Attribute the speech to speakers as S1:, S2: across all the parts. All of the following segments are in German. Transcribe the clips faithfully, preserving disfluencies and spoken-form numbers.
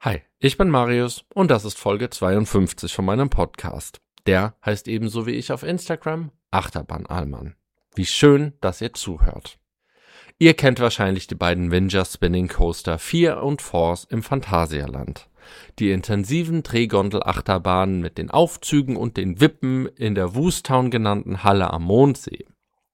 S1: Hi, ich bin Marius und das ist Folge zweiundfünfzig von meinem Podcast. Der heißt ebenso wie ich auf Instagram Achterbahn Allmann. Wie schön, dass ihr zuhört. Ihr kennt wahrscheinlich die beiden Vinja Spinning Coaster vier und Force im Phantasialand. Die intensiven Drehgondel-Achterbahnen mit den Aufzügen und den Wippen in der Woostown genannten Halle am Mondsee.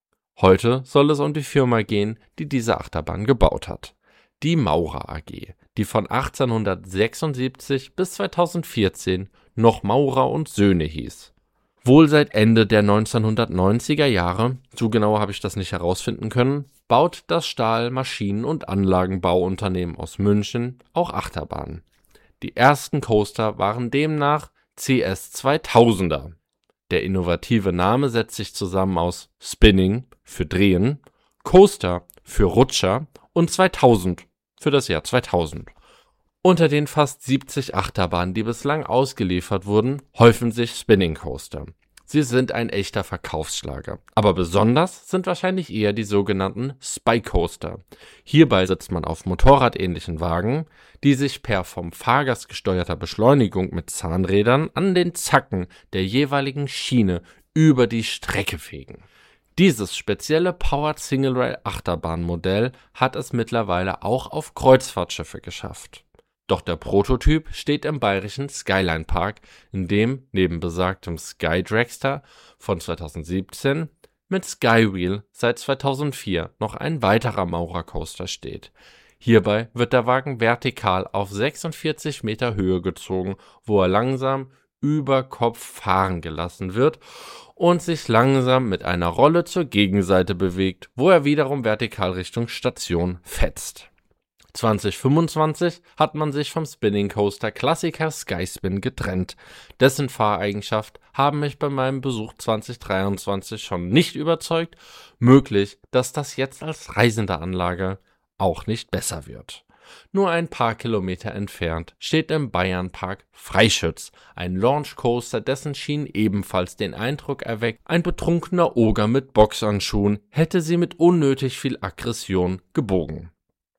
S1: Heute soll es um die Firma gehen, die diese Achterbahn gebaut hat. Die Maurer A G, die von achtzehnhundertsechsundsiebzig bis zweitausendvierzehn noch Maurer und Söhne hieß. Wohl seit Ende der neunzehnhundertneunziger Jahre, so genau habe ich das nicht herausfinden können, baut das Stahl-, Maschinen- und Anlagenbauunternehmen aus München auch Achterbahnen. Die ersten Coaster waren demnach C S zweitausender. Der innovative Name setzt sich zusammen aus Spinning für Drehen, Coaster für Rutscher und zweitausend für das Jahr zweitausend. Unter den fast siebzig Achterbahnen, die bislang ausgeliefert wurden, häufen sich Spinning Coaster. Sie sind ein echter Verkaufsschlager, aber besonders sind wahrscheinlich eher die sogenannten Spike Coaster. Hierbei sitzt man auf motorradähnlichen Wagen, die sich per vom Fahrgast gesteuerter Beschleunigung mit Zahnrädern an den Zacken der jeweiligen Schiene über die Strecke fegen. Dieses spezielle Powered Single Rail Achterbahnmodell hat es mittlerweile auch auf Kreuzfahrtschiffe geschafft. Doch der Prototyp steht im bayerischen Skyline Park, in dem neben besagtem Sky Dragster von zweitausendsiebzehn mit Skywheel seit zweitausendvier noch ein weiterer Maurer Coaster steht. Hierbei wird der Wagen vertikal auf sechsundvierzig Meter Höhe gezogen, wo er langsam über Kopf fahren gelassen wird und sich langsam mit einer Rolle zur Gegenseite bewegt, wo er wiederum vertikal Richtung Station fetzt. zwanzig fünfundzwanzig hat man sich vom Spinning Coaster Klassiker Skyspin getrennt. Dessen Fahreigenschaft haben mich bei meinem Besuch zwanzig dreiundzwanzig schon nicht überzeugt. Möglich, dass das jetzt als reisende Anlage auch nicht besser wird. Nur ein paar Kilometer entfernt steht im Bayernpark Freischütz, ein Launchcoaster, dessen Schienen ebenfalls den Eindruck erweckt, ein betrunkener Oger mit Boxhandschuhen hätte sie mit unnötig viel Aggression gebogen.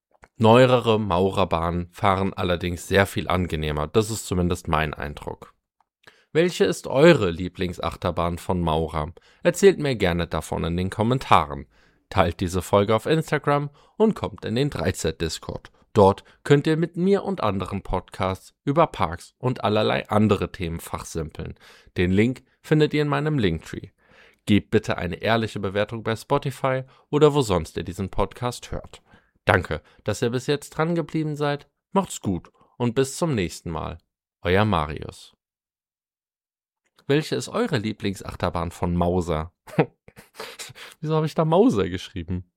S1: Neuere Maurerbahnen fahren allerdings sehr viel angenehmer, das ist zumindest mein Eindruck. Welche ist eure Lieblingsachterbahn von Maurer? Erzählt mir gerne davon in den Kommentaren. Teilt diese Folge auf Instagram und kommt in den drei Z Discord. Dort könnt ihr mit mir und anderen Podcasts über Parks und allerlei andere Themen fachsimpeln. Den Link findet ihr in meinem Linktree. Gebt bitte eine ehrliche Bewertung bei Spotify oder wo sonst ihr diesen Podcast hört. Danke, dass ihr bis jetzt dran geblieben seid. Macht's gut und bis zum nächsten Mal. Euer Marius. Welche ist eure Lieblingsachterbahn von Mauser? Wieso habe ich da Mauser geschrieben?